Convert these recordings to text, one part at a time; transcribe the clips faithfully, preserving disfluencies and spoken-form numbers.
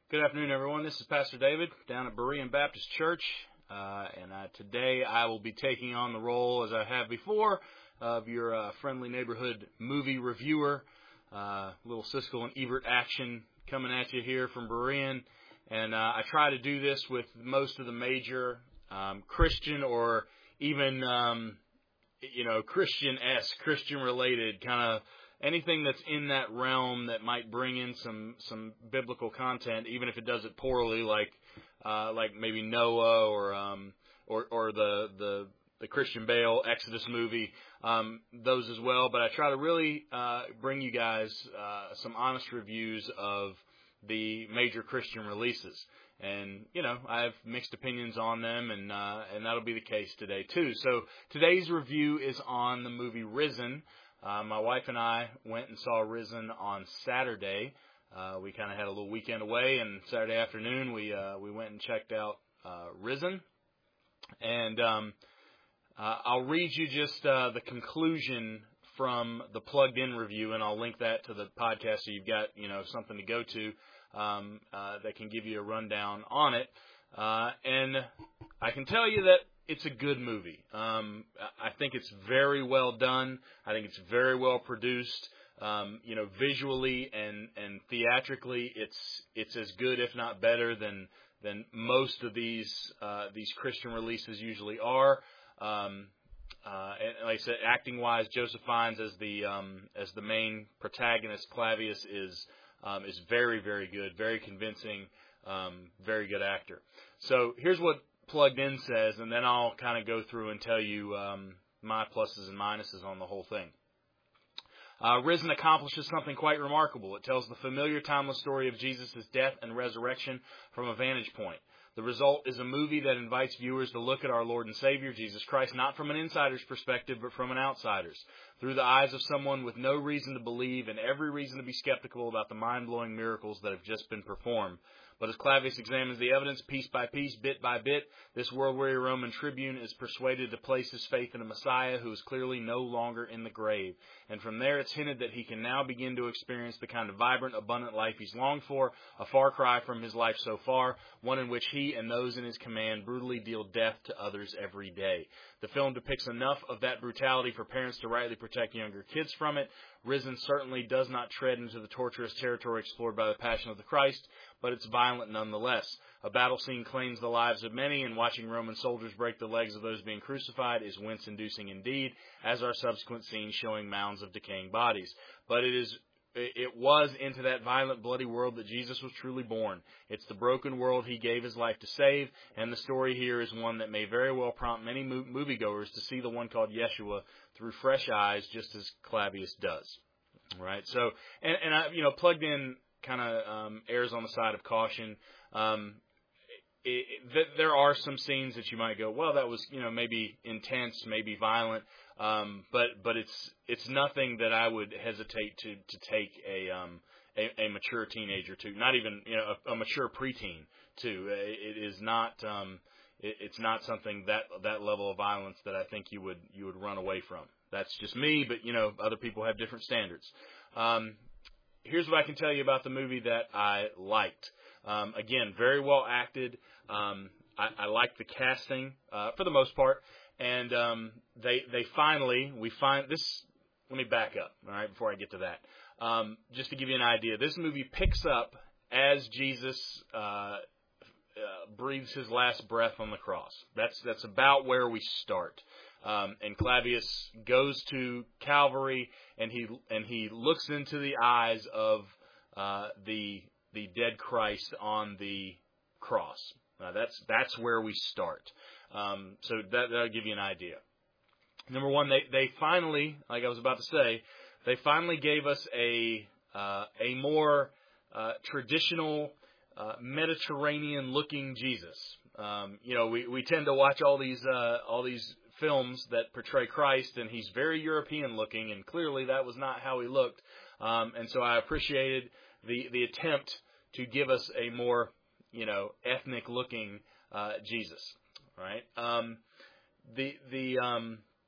Good afternoon, everyone. This is Pastor David down at Berean Baptist Church, uh, and uh, today I will be taking on the role, as I have before, of your uh, friendly neighborhood movie reviewer. Uh, little Siskel and Ebert action coming at you here from Berean, and uh, I try to do this with most of the major um, Christian or even um, you know Christian-esque, Christian-related kind of. Anything that's in that realm that might bring in some, some biblical content, even if it does it poorly, like uh, like maybe Noah or um, or, or the, the the Christian Bale Exodus movie, um, those as well. But I try to really uh, bring you guys uh, some honest reviews of the major Christian releases, and you know I have mixed opinions on them, and uh, and that'll be the case today too. So today's review is on the movie Risen. Uh, my wife and I went and saw Risen on Saturday. Uh, we kind of had a little weekend away, and Saturday afternoon we uh, we went and checked out uh, Risen. And um, uh, I'll read you just uh, the conclusion from the Plugged In review, and I'll link that to the podcast so you've got you know something to go to um, uh, that can give you a rundown on it. Uh, and I can tell you that it's a good movie. Um, I think it's very well done. I think it's very well produced. Um, you know, visually and, and theatrically, it's it's as good, if not better, than than most of these uh, these Christian releases usually are. Um, uh, and like I said, acting wise, Joseph Fiennes as the um, as the main protagonist, Clavius, is um, is very very good, very convincing, um, very good actor. So here's what Plugged In says, and then I'll kind of go through and tell you um, my pluses and minuses on the whole thing. Uh, Risen accomplishes something quite remarkable. It tells the familiar, timeless story of Jesus' death and resurrection from a vantage point. The result is a movie that invites viewers to look at our Lord and Savior, Jesus Christ, not from an insider's perspective, but from an outsider's, through the eyes of someone with no reason to believe and every reason to be skeptical about the mind-blowing miracles that have just been performed. But as Clavius examines the evidence piece by piece, bit by bit, this world-weary Roman tribune is persuaded to place his faith in a Messiah who is clearly no longer in the grave. And from there it's hinted that he can now begin to experience the kind of vibrant, abundant life he's longed for, a far cry from his life so far, one in which he and those in his command brutally deal death to others every day. The film depicts enough of that brutality for parents to rightly protect younger kids from it. Risen certainly does not tread into the torturous territory explored by the Passion of the Christ, but it's violent nonetheless. A battle scene claims the lives of many, and watching Roman soldiers break the legs of those being crucified is wince-inducing indeed, as are subsequent scenes showing mounds of decaying bodies. But it is It was into that violent, bloody world that Jesus was truly born. It's the broken world he gave his life to save, and the story here is one that may very well prompt many moviegoers to see the one called Yeshua through fresh eyes, just as Clavius does. All right, so, and, and I, you know, Plugged In kind of um, errs on the side of caution. Um, it, it, there are some scenes that you might go, well, that was, you know, maybe intense, maybe violent. Um, but but it's it's nothing that I would hesitate to to take a um a, a mature teenager to, not even you know a, a mature preteen to. It is not um it, it's not something that that level of violence that I think you would you would run away from. That's just me, but you know other people have different standards. Um, here's what I can tell you about the movie that I liked. Um, again, very well acted. Um, I, I liked the casting uh, for the most part. And um, they they finally, we find this, let me back up, all right, before I get to that. Um, just to give you an idea, this movie picks up as Jesus uh, uh, breathes his last breath on the cross. That's that's about where we start. Um, and Clavius goes to Calvary, and he and he looks into the eyes of uh, the the dead Christ on the cross. Uh, that's that's where we start. Um, so that, that'll give you an idea. Number one, they, they finally, like I was about to say, they finally gave us a uh, a more uh, traditional uh, Mediterranean-looking Jesus. Um, you know, we, we tend to watch all these uh, all these films that portray Christ, and he's very European-looking, and clearly that was not how he looked. Um, and so I appreciated the the attempt to give us a more you know ethnic-looking uh, Jesus. Right. Um, the the um,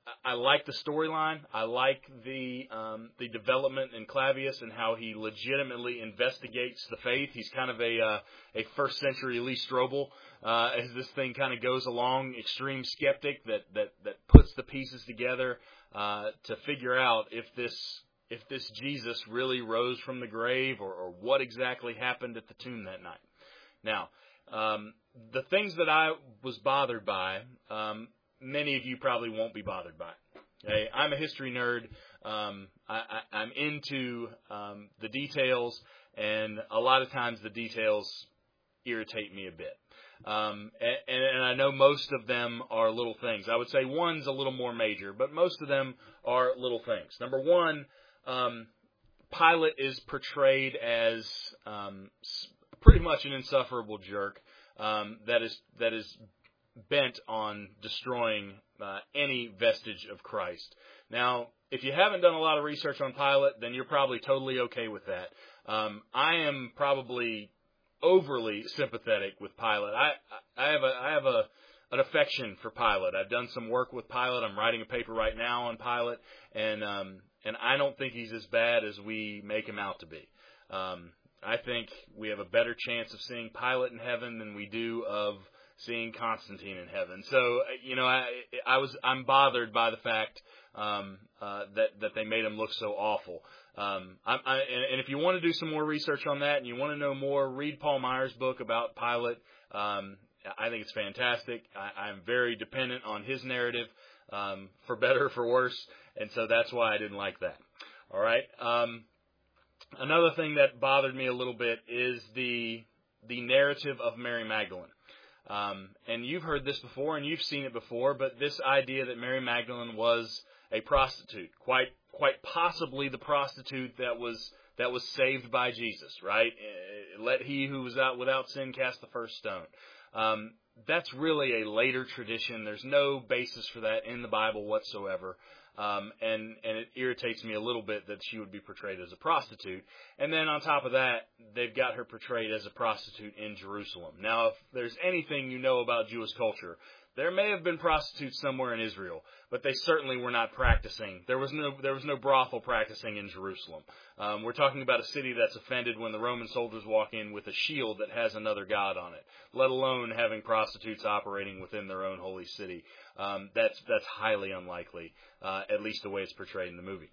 I like the storyline. I like the um, the development in Clavius and how he legitimately investigates the faith. He's kind of a uh, a first century Lee Strobel uh, as this thing kind of goes along. Extreme skeptic that that that puts the pieces together uh, to figure out if this if this Jesus really rose from the grave or, or what exactly happened at the tomb that night. Now, um, the things that I was bothered by. Um, Many of you probably won't be bothered by it. Okay? I'm a history nerd. Um, I, I, I'm into um, the details, and a lot of times the details irritate me a bit. Um, and, and I know most of them are little things. I would say one's a little more major, but most of them are little things. Number one, um, Pilate is portrayed as um, pretty much an insufferable jerk um, that is that is. bent on destroying uh, any vestige of Christ. Now, if you haven't done a lot of research on Pilate, then you're probably totally okay with that. Um, I am probably overly sympathetic with Pilate. I, I have a I have a an affection for Pilate. I've done some work with Pilate. I'm writing a paper right now on Pilate, and um, and I don't think he's as bad as we make him out to be. Um, I think we have a better chance of seeing Pilate in heaven than we do of seeing Constantine in heaven. So, you know, I, I was, I'm bothered by the fact, um, uh, that, that they made him look so awful. Um, I, I, and if you want to do some more research on that and you want to know more, read Paul Meyer's book about Pilate. Um, I think it's fantastic. I, I'm very dependent on his narrative, um, for better or for worse. And so that's why I didn't like that. All right. Um, another thing that bothered me a little bit is the, the narrative of Mary Magdalene. Um, and you've heard this before and you've seen it before, but this idea that Mary Magdalene was a prostitute, quite quite possibly the prostitute that was that was saved by Jesus, right? Let he who was out without sin cast the first stone. Um, that's really a later tradition. There's no basis for that in the Bible whatsoever. Um, and, and it irritates me a little bit that she would be portrayed as a prostitute. And then on top of that, they've got her portrayed as a prostitute in Jerusalem. Now, if there's anything you know about Jewish culture, there may have been prostitutes somewhere in Israel, but they certainly were not practicing. There was no there was no brothel practicing in Jerusalem. Um, we're talking about a city that's offended when the Roman soldiers walk in with a shield that has another god on it, let alone having prostitutes operating within their own holy city. Um, that's that's highly unlikely, uh, at least the way it's portrayed in the movie.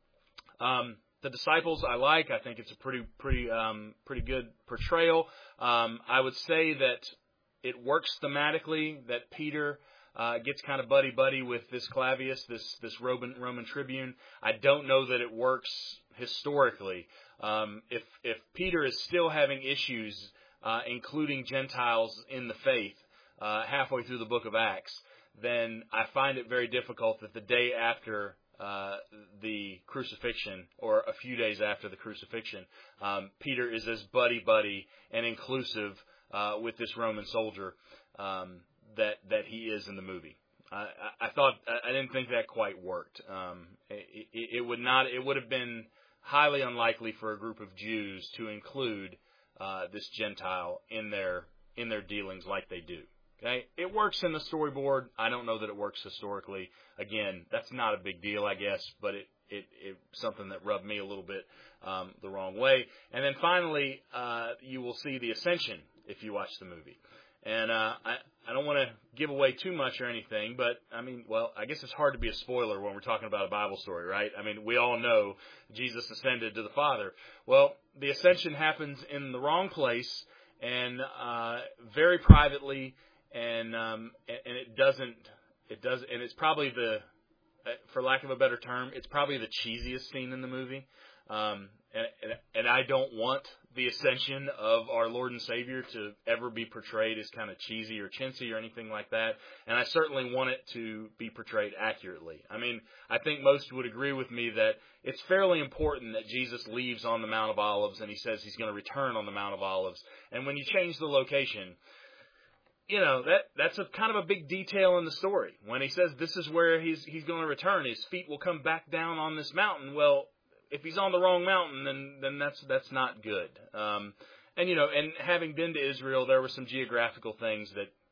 Um, the disciples I like. I think it's a pretty pretty um, pretty good portrayal. Um, I would say that it works thematically, that Peter uh, gets kind of buddy-buddy with this Clavius, this this Roman, Roman tribune. I don't know that it works historically. Um, if if Peter is still having issues, uh, including Gentiles in the faith, uh, halfway through the book of Acts, then I find it very difficult that the day after uh, the crucifixion, or a few days after the crucifixion, um, Peter is as buddy-buddy and inclusive Uh, with this Roman soldier um, that that he is in the movie. I, I, I thought I didn't think that quite worked. Um, it, it, it would not. It would have been highly unlikely for a group of Jews to include uh, this Gentile in their in their dealings like they do. Okay, it works in the storyboard. I don't know that it works historically. Again, that's not a big deal, I guess, but it it, it something that rubbed me a little bit um, the wrong way. And then finally, uh, you will see the Ascension if you watch the movie. And uh, I, I don't want to give away too much or anything, but, I mean, well, I guess it's hard to be a spoiler when we're talking about a Bible story, right? I mean, we all know Jesus ascended to the Father. Well, the ascension happens in the wrong place and uh, very privately, and um, and it doesn't, it does, and it's probably the, for lack of a better term, it's probably the cheesiest scene in the movie. Um, and, and, and I don't want the ascension of our Lord and Savior to ever be portrayed as kind of cheesy or chintzy or anything like that. And I certainly want it to be portrayed accurately. I mean, I think most would agree with me that it's fairly important that Jesus leaves on the Mount of Olives and he says he's going to return on the Mount of Olives. And when you change the location, you know, that that's a kind of a big detail in the story. When he says this is where he's he's going to return, his feet will come back down on this mountain. Well, if he's on the wrong mountain, then then that's that's not good. Um, and you know, and having been to Israel, there were some geographical things that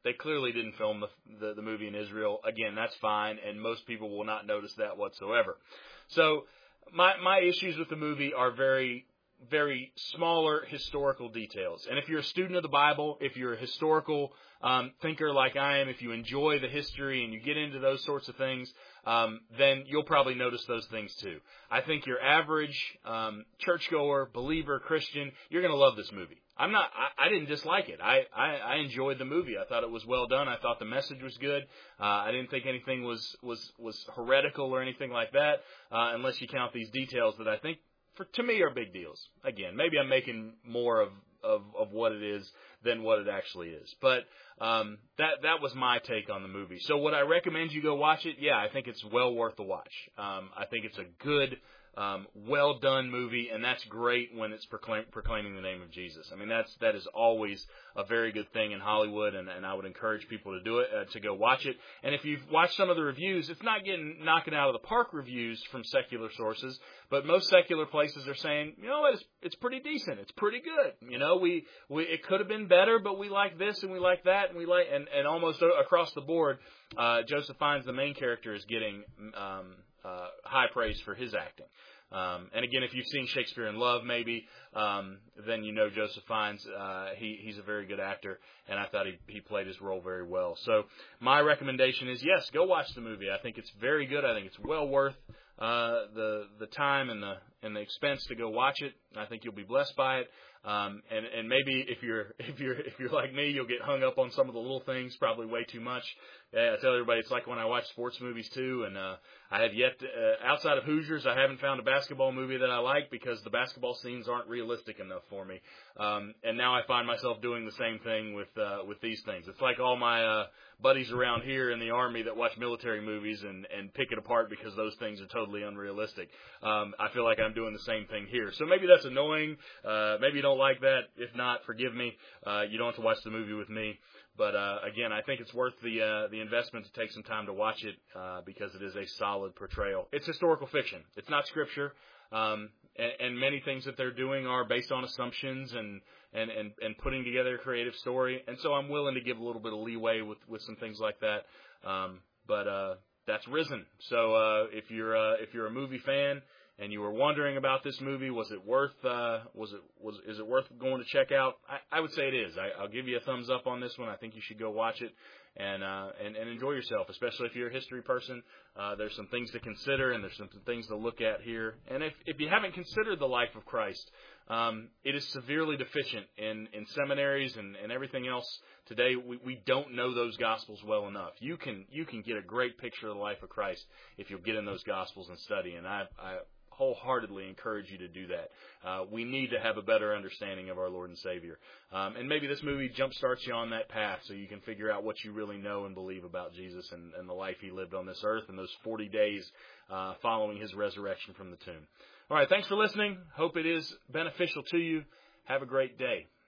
They clearly didn't film the, the, the movie in Israel. Again, that's fine, and most people will not notice that whatsoever. So my my issues with the movie are very, very smaller historical details. And if you're a student of the Bible, if you're a historical um, thinker like I am, if you enjoy the history and you get into those sorts of things, um, then you'll probably notice those things too. I think your average um, churchgoer, believer, Christian, you're going to love this movie. I'm not. I, I didn't dislike it. I, I, I enjoyed the movie. I thought it was well done. I thought the message was good. Uh, I didn't think anything was was was heretical or anything like that, uh, unless you count these details that I think, for to me, are big deals. Again, maybe I'm making more of of, of what it is than what it actually is. But um, that that was my take on the movie. So would I recommend you go watch it? Yeah, I think it's well worth the watch. Um, I think it's a good, Um, well done movie, and that's great when it's proclaim, proclaiming the name of Jesus. I mean, that's that is always a very good thing in Hollywood, and, and I would encourage people to do it, uh, to go watch it. And if you've watched some of the reviews, it's not getting knocking out of the park reviews from secular sources, but most secular places are saying, you know, it's it's pretty decent, it's pretty good. You know, we, we it could have been better, but we like this and we like that, and we like and, and almost across the board, uh, Joseph Fiennes, the main character, is getting um, uh, high praise for his acting. Um, and again, if you've seen Shakespeare in Love, maybe, um, then you know Joseph Fiennes. Uh, he, he's a very good actor, and I thought he, he played his role very well. So my recommendation is, yes, go watch the movie. I think it's very good. I think it's well worth uh, the the time and the and the expense to go watch it. I think you'll be blessed by it. Um, and, and maybe if you're if you're if you're like me, you'll get hung up on some of the little things, probably way too much. Yeah, I tell everybody it's like when I watch sports movies too, and uh, I have yet to, uh, outside of Hoosiers, I haven't found a basketball movie that I like because the basketball scenes aren't realistic enough for me. Um, and now I find myself doing the same thing with uh, with these things. It's like all my uh, buddies around here in the Army that watch military movies and, and pick it apart because those things are totally unrealistic. Um, I feel like I'm doing the same thing here. So maybe that's annoying. Uh, maybe you don't like that. If not, forgive me. Uh, you don't have to watch the movie with me. But uh, again, I think it's worth the uh, the investment to take some time to watch it uh, because it is a solid portrayal. It's historical fiction. It's not scripture, um, and, and many things that they're doing are based on assumptions and, and, and, and putting together a creative story. And so I'm willing to give a little bit of leeway with, with some things like that. Um, but uh, that's Risen. So uh, if you're uh, if you're a movie fan and you were wondering about this movie, was it worth? Uh, was it was is it worth going to check out? I, I would say it is. I, I'll give you a thumbs up on this one. I think you should go watch it and uh, and, and enjoy yourself, especially if you're a history person. Uh, there's some things to consider and there's some things to look at here. And if if you haven't considered the life of Christ, um, it is severely deficient in in seminaries and, and everything else today. We, we don't know those Gospels well enough. You can you can get a great picture of the life of Christ if you'll get in those Gospels and study. And I. I wholeheartedly encourage you to do that. Uh, we need to have a better understanding of our Lord and Savior. Um, and maybe this movie jumpstarts you on that path so you can figure out what you really know and believe about Jesus and, and the life he lived on this earth and those forty days uh, following his resurrection from the tomb. All right, thanks for listening. Hope it is beneficial to you. Have a great day.